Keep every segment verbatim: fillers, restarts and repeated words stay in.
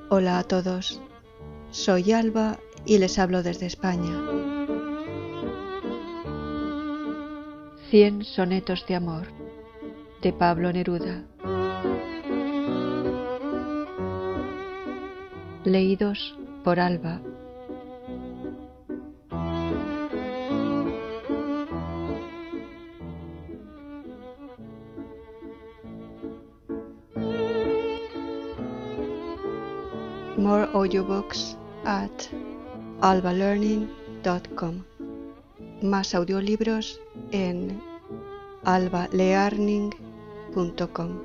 Hola a todos, soy Alba y les hablo desde España. Cien sonetos de amor, de Pablo Neruda. Leídos por Alba. More audiobooks at alba learning dot com. Más audiolibros en alba learning punto com.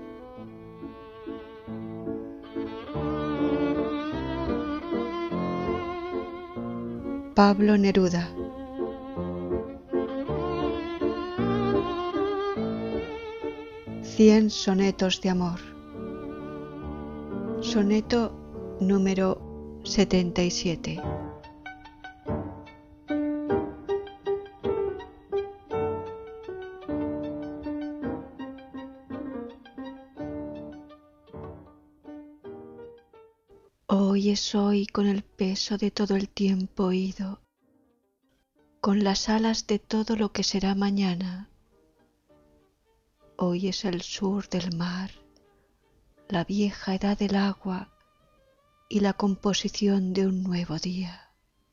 Pablo Neruda. Cien sonetos de amor. Soneto número setenta y siete. Hoy es hoy con el peso de todo el tiempo ido, con las alas de todo lo que será mañana. Hoy es el sur del mar, la vieja edad del agua y la composición de un nuevo día.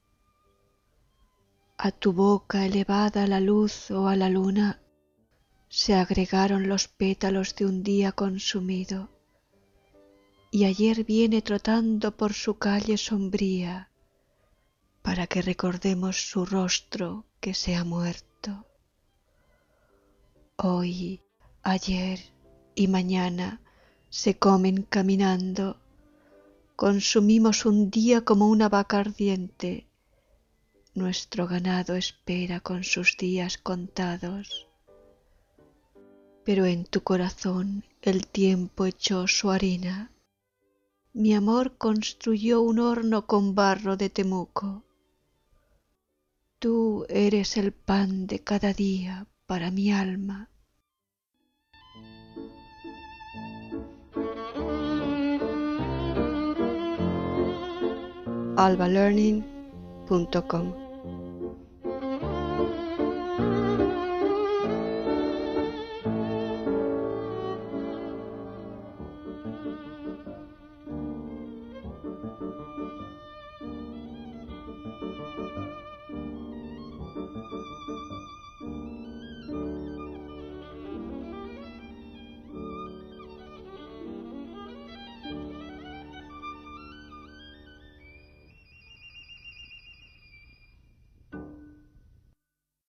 A tu boca elevada a la luz o a la luna se agregaron los pétalos de un día consumido, y ayer viene trotando por su calle sombría para que recordemos su rostro que se ha muerto. Hoy, ayer y mañana se comen caminando, consumimos un día como una vaca ardiente, nuestro ganado espera con sus días contados. Pero en tu corazón el tiempo echó su harina, mi amor construyó un horno con barro de Temuco. Tú eres el pan de cada día para mi alma. alba learning punto com.